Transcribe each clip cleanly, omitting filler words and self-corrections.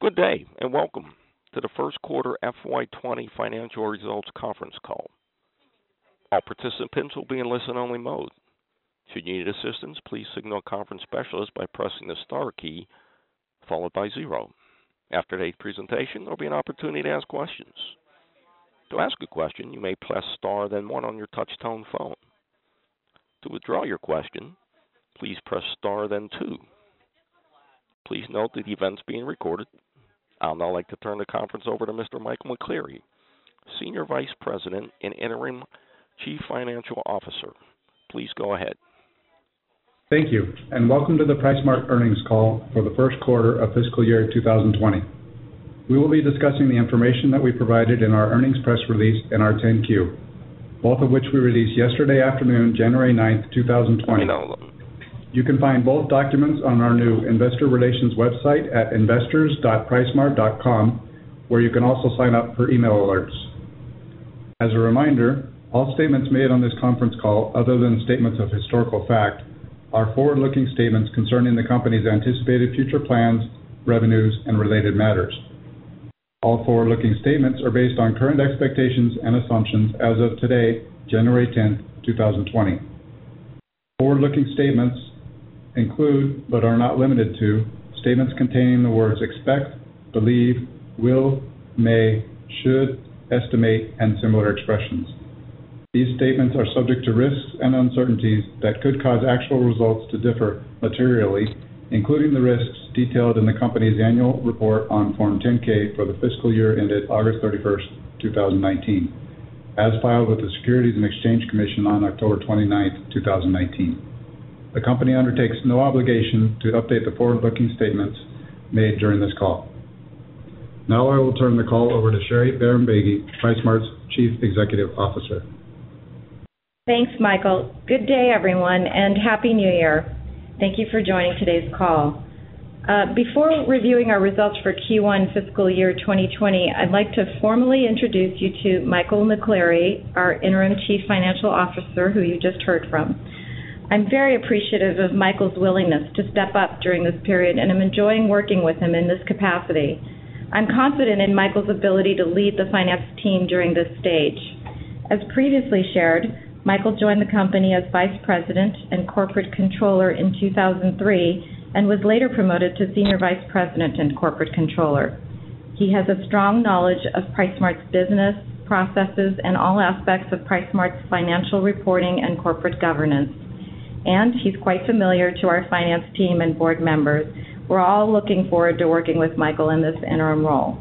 Good day, and welcome to the first quarter FY20 financial results conference call. All participants will be in listen-only mode. Should you need assistance, please signal a conference specialist by pressing the star key followed by 0. After today's presentation, there will be an opportunity to ask questions. To ask a question, you may press star then 1 on your touch-tone phone. To withdraw your question, please press star then 2. Please note that the event is being recorded. I'll now like to turn the conference over to Mr. Michael McCleary, Senior Vice President and Interim Chief Financial Officer. Please go ahead. Thank you, and welcome to the PriceSmart earnings call for the first quarter of fiscal year 2020. We will be discussing the information that we provided in our earnings press release and our 10-Q, both of which we released yesterday afternoon, January 9th, 2020. You can find both documents on our new investor relations website at investors.pricemart.com, where you can also sign up for email alerts. As a reminder, all statements made on this conference call, other than statements of historical fact, are forward-looking statements concerning the company's anticipated future plans, revenues, and related matters. All forward-looking statements are based on current expectations and assumptions as of today, January 10th, 2020. Forward-looking statements include, but are not limited to, statements containing the words expect, believe, will, may, should, estimate, and similar expressions. These statements are subject to risks and uncertainties that could cause actual results to differ materially, including the risks detailed in the company's annual report on Form 10-K for the fiscal year ended August 31st, 2019, as filed with the Securities and Exchange Commission on October 29th, 2019. The company undertakes no obligation to update the forward-looking statements made during this call. Now I will turn the call over to Sherry Bahrambeygui, PriceSmart's Chief Executive Officer. Thanks, Michael. Good day, everyone, and Happy New Year. Thank you for joining today's call. Before reviewing our results for Q1 fiscal year 2020, I'd like to formally introduce you to Michael McCleary, our Interim Chief Financial Officer, who you just heard from. I'm very appreciative of Michael's willingness to step up during this period, and I'm enjoying working with him in this capacity. I'm confident in Michael's ability to lead the finance team during this stage. As previously shared, Michael joined the company as Vice President and Corporate Controller in 2003 and was later promoted to Senior Vice President and Corporate Controller. He has a strong knowledge of PriceSmart's business, processes, and all aspects of PriceSmart's financial reporting and corporate governance. And he's quite familiar to our finance team and board members. We're all looking forward to working with Michael in this interim role.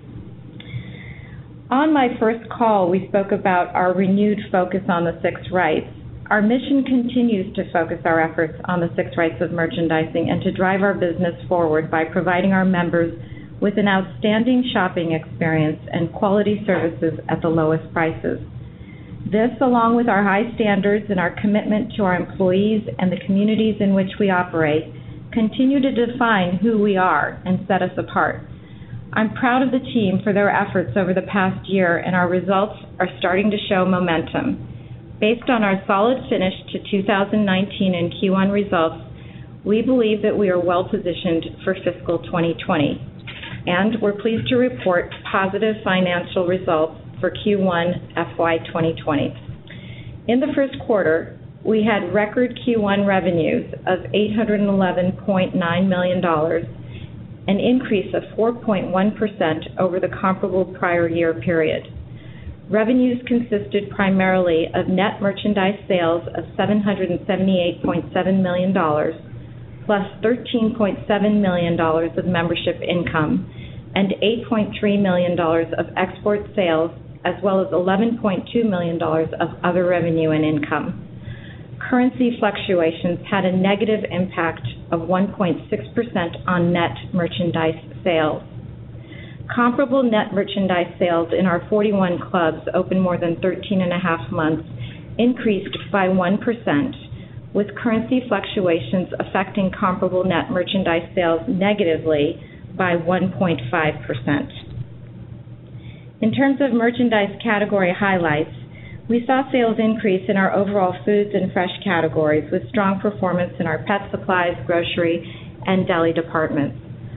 On my first call, we spoke about our renewed focus on the 6 rights. Our mission continues to focus our efforts on the 6 rights of merchandising and to drive our business forward by providing our members with an outstanding shopping experience and quality services at the lowest prices. This, along with our high standards and our commitment to our employees and the communities in which we operate, continue to define who we are and set us apart. I'm proud of the team for their efforts over the past year, and our results are starting to show momentum. Based on our solid finish to 2019 and Q1 results, we believe that we are well positioned for fiscal 2020, and we're pleased to report positive financial results for Q1 FY 2020. In the first quarter, we had record Q1 revenues of $811.9 million, an increase of 4.1% over the comparable prior year period. Revenues consisted primarily of net merchandise sales of $778.7 million, plus $13.7 million of membership income, and $8.3 million of export sales, as well as $11.2 million of other revenue and income. Currency fluctuations had a negative impact of 1.6% on net merchandise sales. Comparable net merchandise sales in our 41 clubs open more than 13 and a half months increased by 1%, with currency fluctuations affecting comparable net merchandise sales negatively by 1.5%. In terms of merchandise category highlights, we saw sales increase in our overall foods and fresh categories, with strong performance in our pet supplies, grocery, and deli departments.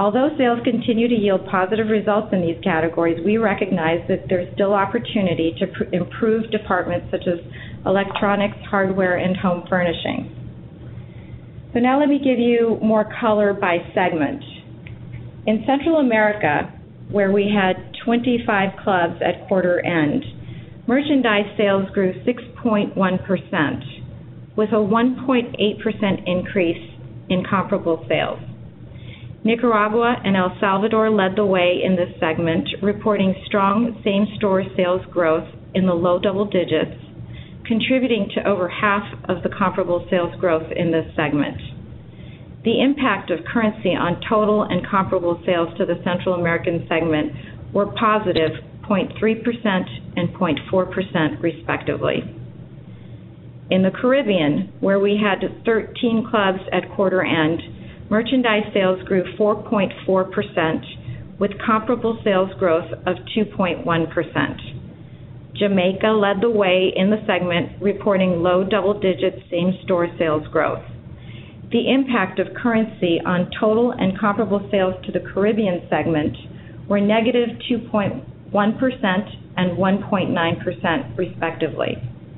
Although sales continue to yield positive results in these categories, we recognize that there's still opportunity to improve departments such as electronics, hardware, and home furnishings. So now let me give you more color by segment. In Central America, where we had 25 clubs at quarter end, merchandise sales grew 6.1%, with a 1.8% increase in comparable sales. Nicaragua and El Salvador led the way in this segment, reporting strong same-store sales growth in the low double digits, contributing to over half of the comparable sales growth in this segment. The impact of currency on total and comparable sales to the Central American segment were positive 0.3% and 0.4% respectively. In the Caribbean, where we had 13 clubs at quarter end, merchandise sales grew 4.4%, with comparable sales growth of 2.1%. Jamaica led the way in the segment, reporting low double-digit same-store sales growth. The impact of currency on total and comparable sales to the Caribbean segment were negative 2.1% and 1.9% respectively.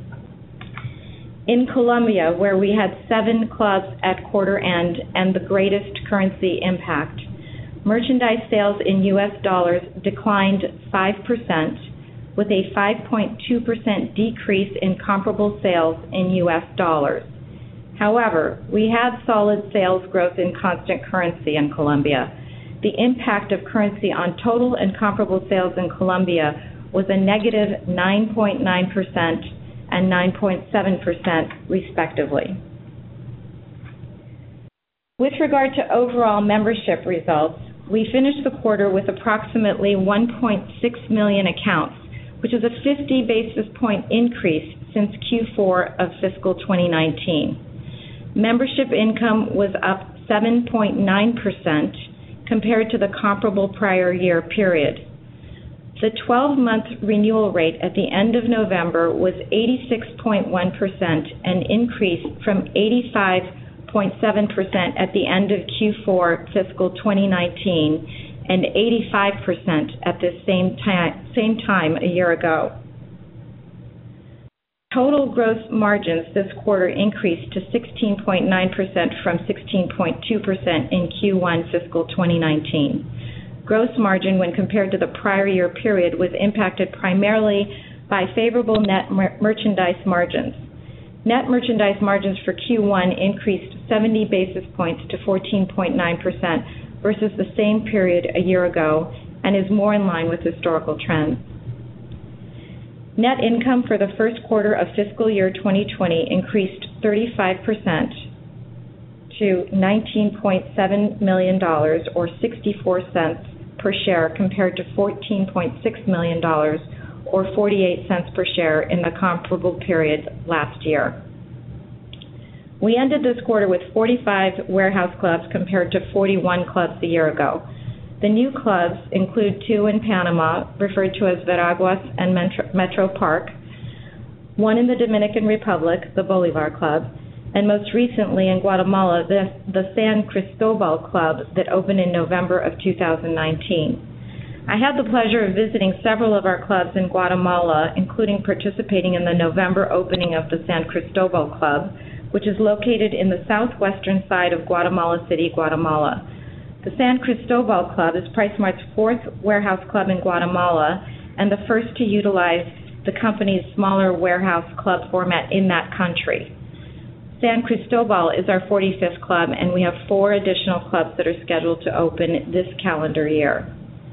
In Colombia, where we had 7 clubs at quarter end and the greatest currency impact, merchandise sales in U.S. dollars declined 5%, with a 5.2% decrease in comparable sales in U.S. dollars. However, we had solid sales growth in constant currency in Colombia. The impact of currency on total and comparable sales in Colombia was a negative 9.9% and 9.7% respectively. With regard to overall membership results, we finished the quarter with approximately 1.6 million accounts, which is a 50 basis point increase since Q4 of fiscal 2019. Membership income was up 7.9% compared to the comparable prior year period. The 12-month renewal rate at the end of November was 86.1%, an increase from 85.7% at the end of Q4 fiscal 2019 and 85% at the same time a year ago. Total gross margins this quarter increased to 16.9% from 16.2% in Q1 fiscal 2019. Gross margin, when compared to the prior year period, was impacted primarily by favorable net merchandise margins. Net merchandise margins for Q1 increased 70 basis points to 14.9% versus the same period a year ago and is more in line with historical trends. Net income for the first quarter of fiscal year 2020 increased 35% to $19.7 million or 64 cents per share compared to $14.6 million or 48 cents per share in the comparable period last year. We ended this quarter with 45 warehouse clubs compared to 41 clubs a year ago. The new clubs include 2 in Panama, referred to as Veraguas and Metro Park, 1 in the Dominican Republic, the Bolivar Club, and most recently in Guatemala, the San Cristobal Club that opened in November of 2019. I had the pleasure of visiting several of our clubs in Guatemala, including participating in the November opening of the San Cristobal Club, which is located in the southwestern side of Guatemala City, Guatemala. The San Cristobal Club is PriceSmart's 4th warehouse club in Guatemala and the first to utilize the company's smaller warehouse club format in that country. San Cristobal is our 45th club, and we have 4 additional clubs that are scheduled to open this calendar year.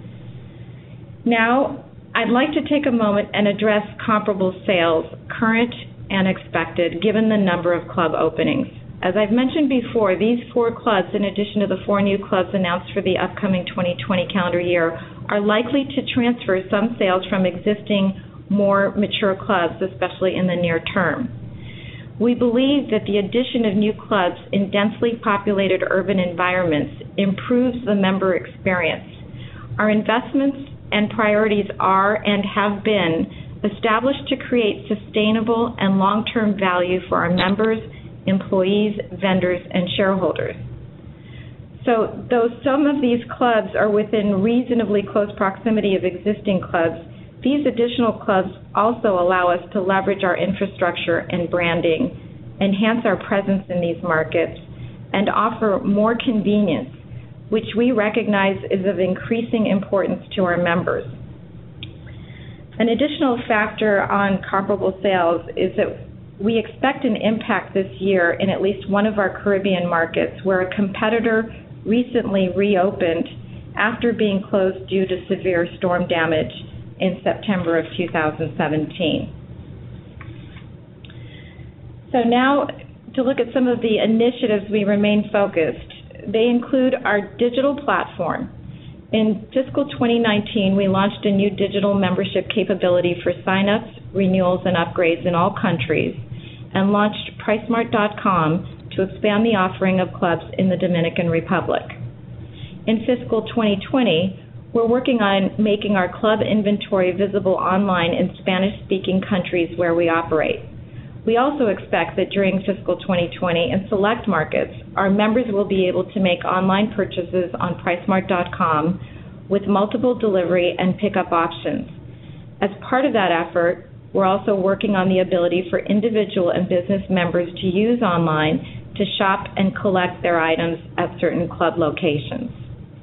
Now, I'd like to take a moment and address comparable sales, current and expected, given the number of club openings. As I've mentioned before, these 4 clubs, in addition to the 4 new clubs announced for the upcoming 2020 calendar year, are likely to transfer some sales from existing, more mature clubs, especially in the near term. We believe that the addition of new clubs in densely populated urban environments improves the member experience. Our investments and priorities are and have been established to create sustainable and long-term value for our members, employees, vendors, and shareholders. So though some of these clubs are within reasonably close proximity of existing clubs, these additional clubs also allow us to leverage our infrastructure and branding, enhance our presence in these markets, and offer more convenience, which we recognize is of increasing importance to our members. An additional factor on comparable sales is that we expect an impact this year in at least one of our Caribbean markets where a competitor recently reopened after being closed due to severe storm damage in September of 2017. So now to look at some of the initiatives we remain focused. They include our digital platform. In fiscal 2019, we launched a new digital membership capability for sign-ups, renewals, and upgrades in all countries, and launched PriceSmart.com to expand the offering of clubs in the Dominican Republic. In fiscal 2020, we're working on making our club inventory visible online in Spanish-speaking countries where we operate. We also expect that during fiscal 2020 in select markets, our members will be able to make online purchases on PriceSmart.com with multiple delivery and pickup options. As part of that effort, we're also working on the ability for individual and business members to use online to shop and collect their items at certain club locations.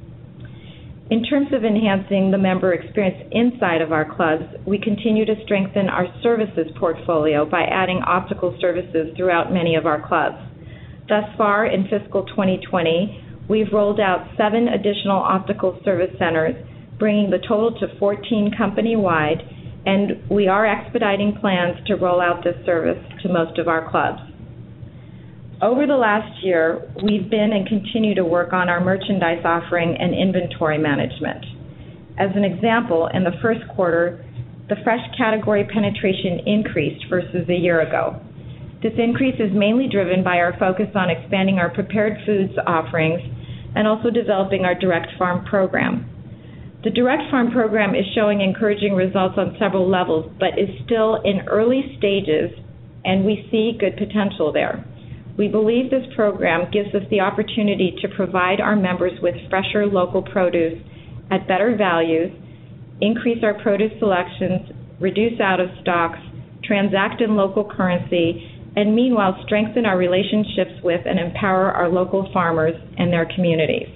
In terms of enhancing the member experience inside of our clubs, we continue to strengthen our services portfolio by adding optical services throughout many of our clubs. Thus far, in fiscal 2020, we've rolled out 7 additional optical service centers, bringing the total to 14 company-wide, and we are expediting plans to roll out this service to most of our clubs. Over the last year, we've been and continue to work on our merchandise offering and inventory management. As an example, in the first quarter, the fresh category penetration increased versus a year ago. This increase is mainly driven by our focus on expanding our prepared foods offerings and also developing our direct farm program. The direct farm program is showing encouraging results on several levels, but is still in early stages, and we see good potential there. We believe this program gives us the opportunity to provide our members with fresher local produce at better values, increase our produce selections, reduce out-of-stocks, transact in local currency, and meanwhile strengthen our relationships with and empower our local farmers and their communities.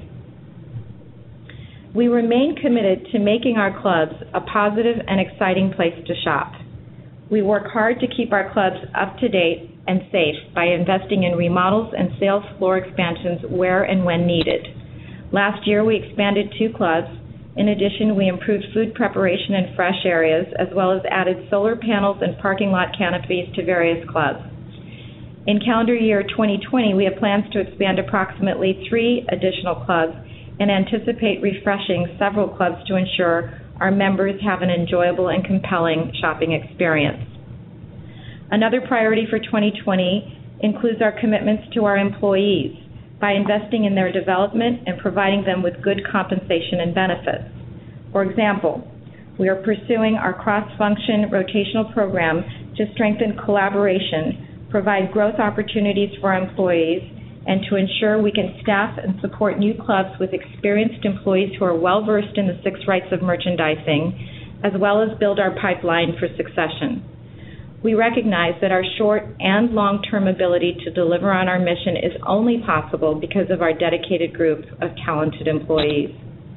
We remain committed to making our clubs a positive and exciting place to shop. We work hard to keep our clubs up to date and safe by investing in remodels and sales floor expansions where and when needed. Last year, we expanded 2 clubs. In addition, we improved food preparation in fresh areas, as well as added solar panels and parking lot canopies to various clubs. In calendar year 2020, we have plans to expand approximately 3 additional clubs and anticipate refreshing several clubs to ensure our members have an enjoyable and compelling shopping experience. Another priority for 2020 includes our commitments to our employees by investing in their development and providing them with good compensation and benefits. For example, we are pursuing our cross-function rotational program to strengthen collaboration, provide growth opportunities for our employees, and to ensure we can staff and support new clubs with experienced employees who are well-versed in the 6 rights of merchandising, as well as build our pipeline for succession. We recognize that our short and long-term ability to deliver on our mission is only possible because of our dedicated group of talented employees.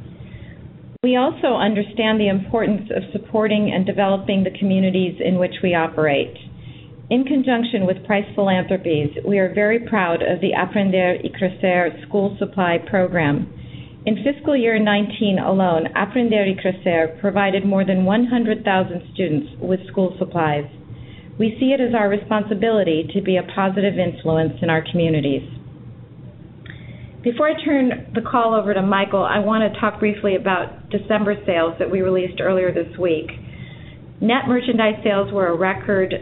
We also understand the importance of supporting and developing the communities in which we operate. In conjunction with Price Philanthropies, we are very proud of the Aprender y Crecer school supply program. In fiscal year 19 alone, Aprender y Crecer provided more than 100,000 students with school supplies. We see it as our responsibility to be a positive influence in our communities. Before I turn the call over to Michael, I want to talk briefly about December sales that we released earlier this week. Net merchandise sales were a record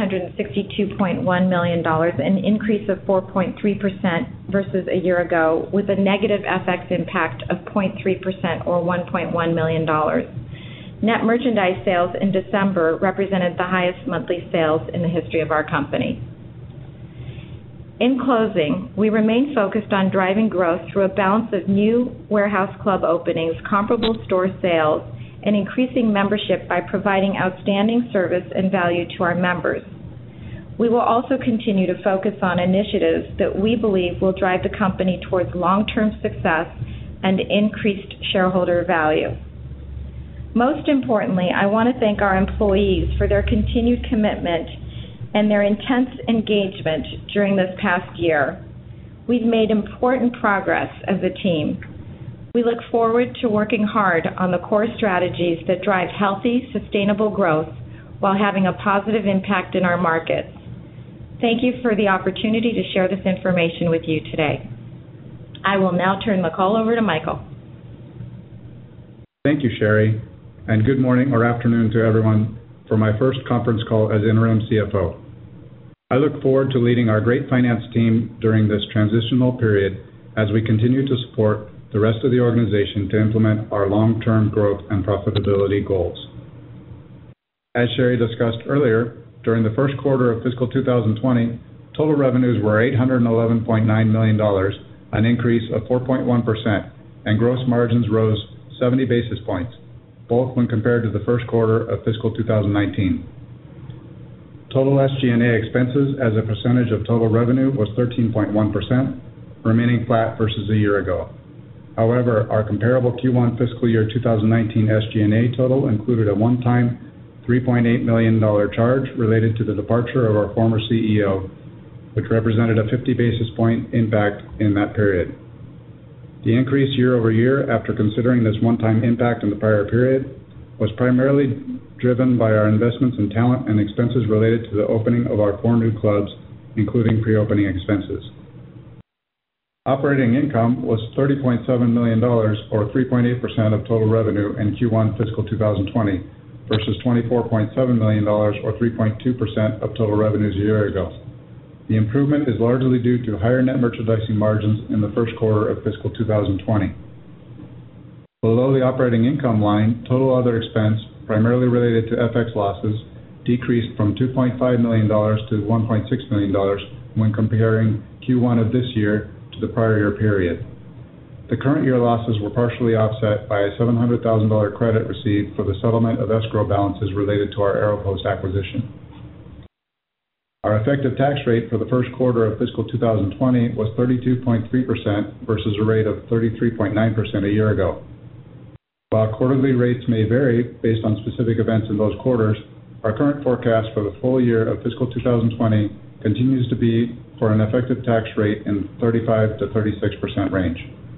$362.1 million, an increase of 4.3% versus a year ago, with a negative FX impact of 0.3% or $1.1 million. Net merchandise sales in December represented the highest monthly sales in the history of our company. In closing, we remain focused on driving growth through a balance of new warehouse club openings, comparable store sales, and increasing membership by providing outstanding service and value to our members. We will also continue to focus on initiatives that we believe will drive the company towards long-term success and increased shareholder value. Most importantly, I want to thank our employees for their continued commitment and their intense engagement during this past year. We've made important progress as a team. We look forward to working hard on the core strategies that drive healthy, sustainable growth while having a positive impact in our markets. Thank you for the opportunity to share this information with you today. I will now turn the call over to Michael. Thank you, Sherry, and good morning or afternoon to everyone for my first conference call as interim CFO. I look forward to leading our great finance team during this transitional period as we continue to support the rest of the organization to implement our long-term growth and profitability goals. As Sherry discussed earlier, during the first quarter of fiscal 2020, total revenues were $811.9 million, an increase of 4.1%, and gross margins rose 70 basis points, both when compared to the first quarter of fiscal 2019. Total SG&A expenses as a percentage of total revenue was 13.1%, remaining flat versus a year ago. However, our comparable Q1 fiscal year 2019 SG&A total included a one-time $3.8 million charge related to the departure of our former CEO, which represented a 50 basis point impact in that period. The increase year over year, after considering this one-time impact in the prior period, was primarily driven by our investments in talent and expenses related to the opening of our 4 new clubs, including pre-opening expenses. Operating income was $30.7 million, or 3.8% of total revenue in Q1 fiscal 2020, versus $24.7 million, or 3.2% of total revenues a year ago. The improvement is largely due to higher net merchandising margins in the first quarter of fiscal 2020. Below the operating income line, total other expense, primarily related to FX losses, decreased from $2.5 million to $1.6 million when comparing Q1 of this year to the prior year period. The current year losses were partially offset by a $700,000 credit received for the settlement of escrow balances related to our Aeropost acquisition. Our effective tax rate for the first quarter of fiscal 2020 was 32.3% versus a rate of 33.9% a year ago. While quarterly rates may vary based on specific events in those quarters, our current forecast for the full year of fiscal 2020 continues to be for an effective tax rate in 35 to 36% range.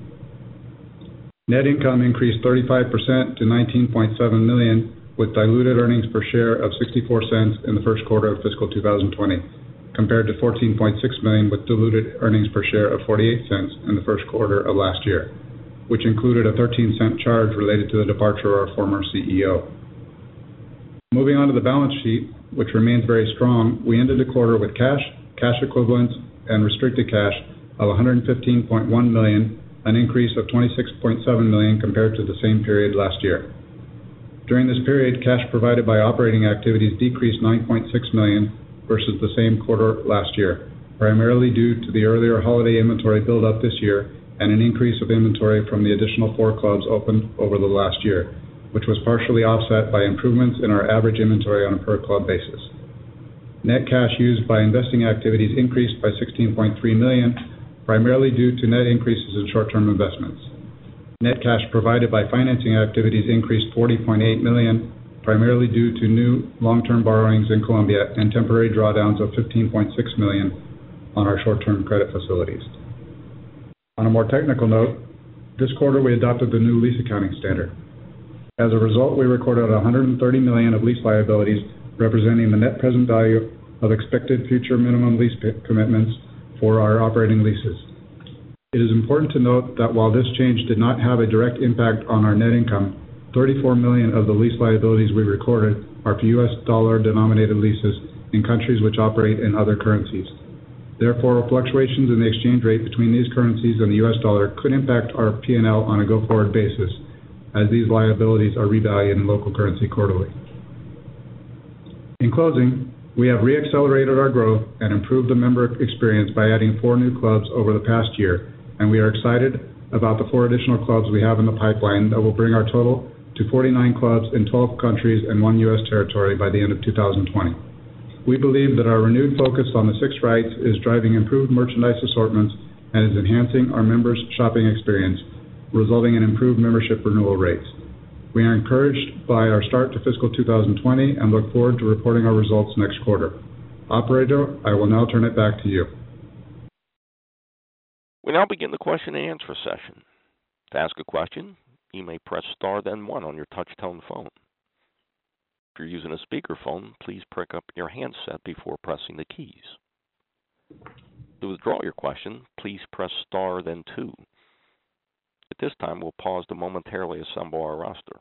Net income increased 35% to $19.7 million, with diluted earnings per share of 64 cents in the first quarter of fiscal 2020, compared to $14.6 million with diluted earnings per share of 48 cents in the first quarter of last year, which included a 13-cent charge related to the departure of our former CEO. Moving on to the balance sheet, which remains very strong, we ended the quarter with cash equivalents, and restricted cash of $115.1 million, an increase of $26.7 million compared to the same period last year. During this period, cash provided by operating activities decreased $9.6 million versus the same quarter last year, primarily due to the earlier holiday inventory build-up this year and an increase of inventory from the additional 4 clubs opened over the last year, which was partially offset by improvements in our average inventory on a per-club basis. Net cash used by investing activities increased by $16.3 million, primarily due to net increases in short-term investments. Net cash provided by financing activities increased $40.8 million, primarily due to new long-term borrowings in Colombia and temporary drawdowns of $15.6 million on our short-term credit facilities. On a more technical note, this quarter we adopted the new lease accounting standard. As a result, we recorded $130 million of lease liabilities, representing the net present value of expected future minimum lease commitments for our operating leases. It is important to note that while this change did not have a direct impact on our net income, $34 million of the lease liabilities we recorded are for U.S. dollar-denominated leases in countries which operate in other currencies. Therefore, fluctuations in the exchange rate between these currencies and the U.S. dollar could impact our P&L on a go-forward basis, as these liabilities are revalued in local currency quarterly. In closing, We have re-accelerated our growth and improved the member experience by adding 4 new clubs over the past year, and we are excited about the 4 additional clubs we have in the pipeline that will bring our total to 49 clubs in 12 countries and 1 U.S. territory by the end of 2020. We believe that our renewed focus on the 6 rights is driving improved merchandise assortments and is enhancing our members' shopping experience, resulting in improved membership renewal rates. We are encouraged by our start to fiscal 2020 and look forward to reporting our results next quarter. Operator, I will now turn it back to you. We now begin the question and answer session. To ask a question, you may press star then 1 on your touch-tone phone. If you're using a speakerphone, please pick up your handset before pressing the keys. To withdraw your question, please press star then 2. At this time, we'll pause to momentarily assemble our roster.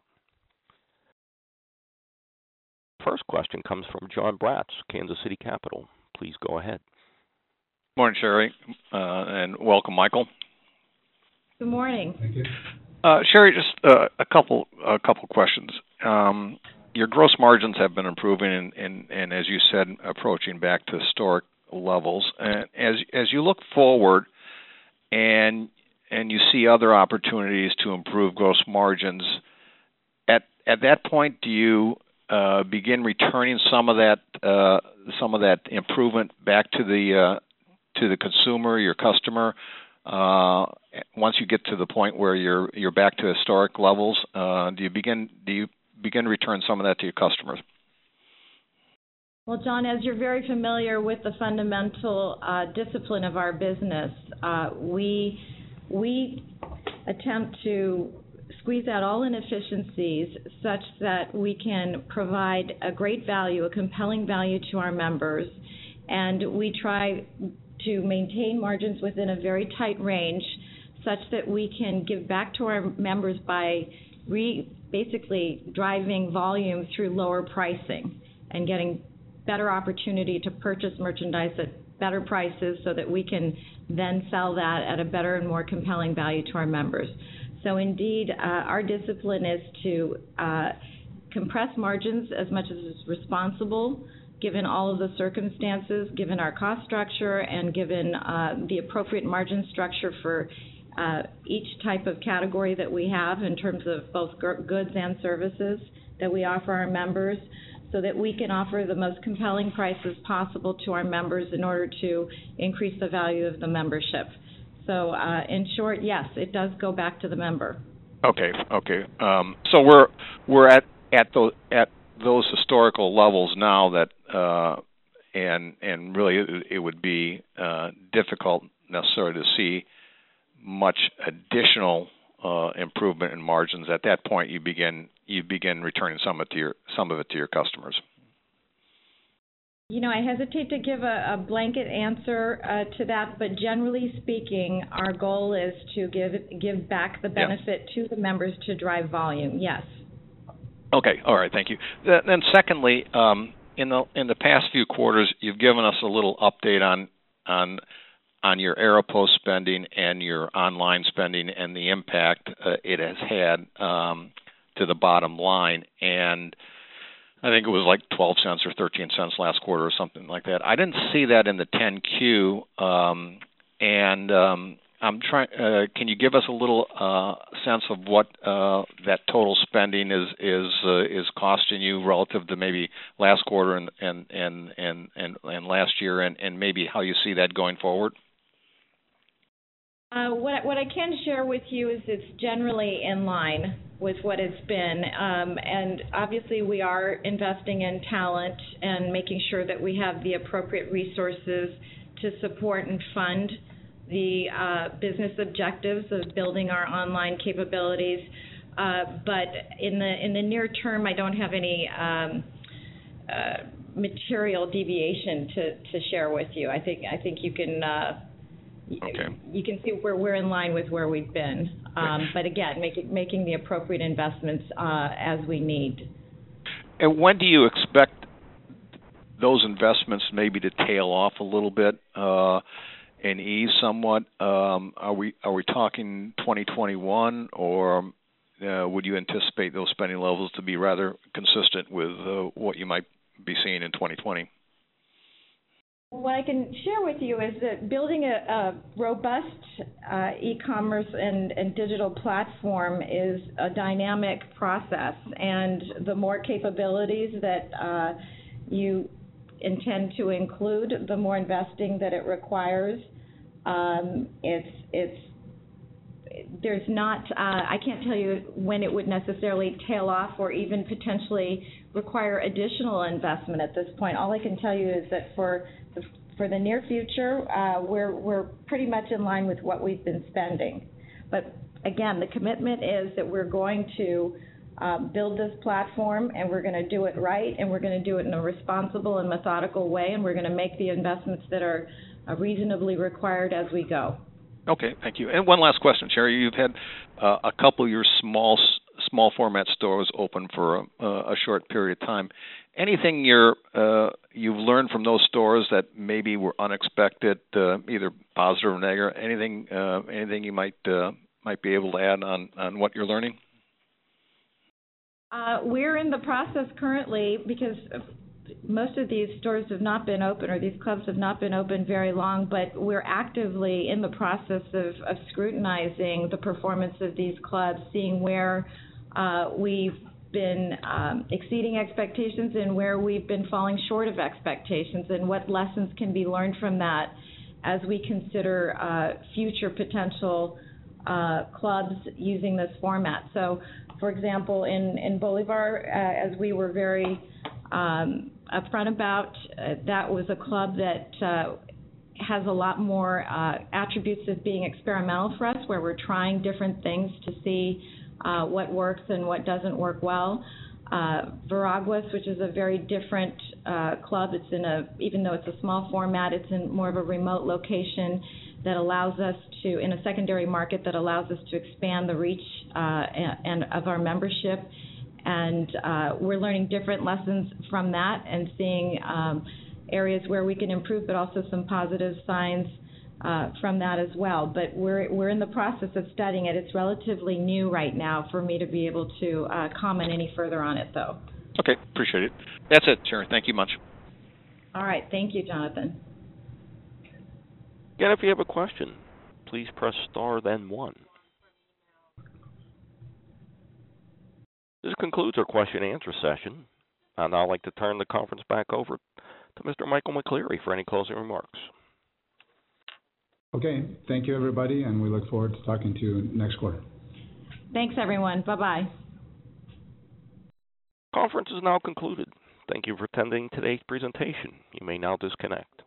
First question comes from John Bratz, Kansas City Capital. Please go ahead. Morning, Sherry, and welcome, Michael. Good morning. Thank you. Sherry, just a couple questions. Your gross margins have been improving, and as you said, approaching back to historic levels. And as you look forward, and you see other opportunities to improve gross margins, at that point, do you begin returning some of that improvement back to the consumer, your customer? Once you get to the point where you're back to historic levels, do you begin to return some of that to your customers? Well, John, as you're very familiar with the fundamental discipline of our business, we attempt to squeeze out all inefficiencies such that we can provide a great value, a compelling value to our members, and we try to maintain margins within a very tight range such that we can give back to our members by basically driving volume through lower pricing and getting better opportunity to purchase merchandise at better prices so that we can then sell that at a better and more compelling value to our members. So indeed, our discipline is to compress margins as much as is responsible, given all of the circumstances, given our cost structure, and given the appropriate margin structure for each type of category that we have in terms of both goods and services that we offer our members, so that we can offer the most compelling prices possible to our members in order to increase the value of the membership. So in short, yes, it does go back to the member. Okay. So we're at those historical levels now that and really it would be difficult necessarily to see much additional improvement in margins. At that point, you begin returning some of it to your customers. You know, I hesitate to give a blanket answer to that, but generally speaking, our goal is to give back the benefit to the members to drive volume. Yes. Okay. All right. Thank you. Then, secondly, in the past few quarters, you've given us a little update on your Aeropost spending and your online spending and the impact it has had to the bottom line. And I think it was like 12 cents or 13 cents last quarter or something like that. I didn't see that in the 10-Q, and I'm trying. Can you give us a little sense of what that total spending is costing you relative to maybe last quarter and last year, and maybe how you see that going forward? What I can share with you is it's generally in line with what it's been, and obviously we are investing in talent and making sure that we have the appropriate resources to support and fund the business objectives of building our online capabilities. But in the near term, I don't have any material deviation to share with you. I think you can. Okay. You can see where we're in line with where we've been, but again, making the appropriate investments as we need. And when do you expect those investments maybe to tail off a little bit and ease somewhat? Are we talking 2021, or would you anticipate those spending levels to be rather consistent with what you might be seeing in 2020? What I can share with you is that building a robust e-commerce and digital platform is a dynamic process, and the more capabilities that you intend to include, the more investing that it requires. There's not, I can't tell you when it would necessarily tail off or even potentially require additional investment at this point. All I can tell you is that for the near future, we're pretty much in line with what we've been spending. But again, the commitment is that we're going to build this platform, and we're going to do it right, and we're going to do it in a responsible and methodical way, and we're going to make the investments that are reasonably required as we go. Okay, thank you. And one last question, Sherry. You've had a couple of your small format stores open for a short period of time. Anything you've learned from those stores that maybe were unexpected, either positive or negative? Anything you might be able to add on what you're learning? We're in the process currently, because most of these stores have not been open, or these clubs have not been open very long, but we're actively in the process of scrutinizing the performance of these clubs, seeing where we've been exceeding expectations and where we've been falling short of expectations, and what lessons can be learned from that as we consider future potential clubs using this format. So, for example, in Bolivar, as we were very upfront about, that was a club that has a lot more attributes of being experimental for us, where we're trying different things to see what works and what doesn't work well. Veraguas, which is a very different club, even though it's a small format, it's in more of a remote location that allows us to, in a secondary market, that allows us to expand the reach and of our membership. And we're learning different lessons from that and seeing areas where we can improve, but also some positive signs from that as well. But we're in the process of studying it. It's relatively new right now for me to be able to comment any further on it, though. Okay, appreciate it. That's it, Sharon. Thank you much. All right. Thank you, Jonathan. Again, if you have a question, please press star, then 1. This concludes our question and answer session. I'd now like to turn the conference back over to Mr. Michael McCleary for any closing remarks. Okay, thank you, everybody, and we look forward to talking to you next quarter. Thanks, everyone. Bye-bye. Conference is now concluded. Thank you for attending today's presentation. You may now disconnect.